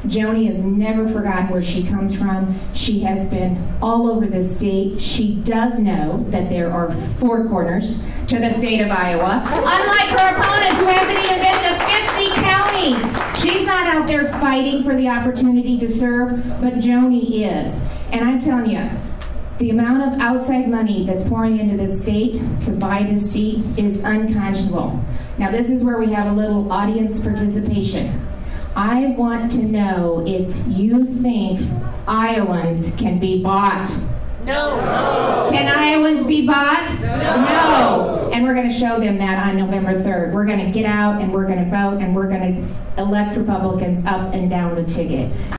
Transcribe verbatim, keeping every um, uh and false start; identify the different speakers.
Speaker 1: Joni has never forgotten where she comes from. She has been all over the state. She does know that there are four corners to the state of Iowa, unlike her opponent who hasn't even been to fifty counties. She's not out there fighting for the opportunity to serve, but Joni is. And I'm telling you, the amount of outside money that's pouring into this state to buy this seat is unconscionable. Now this is where we have a little audience participation. I want to know if you think Iowans can be bought.
Speaker 2: No. No.
Speaker 1: Can Iowans be bought?
Speaker 2: No.
Speaker 1: No. And we're going to show them that on November third. We're going to get out and we're going to vote and we're going to elect Republicans up and down the ticket.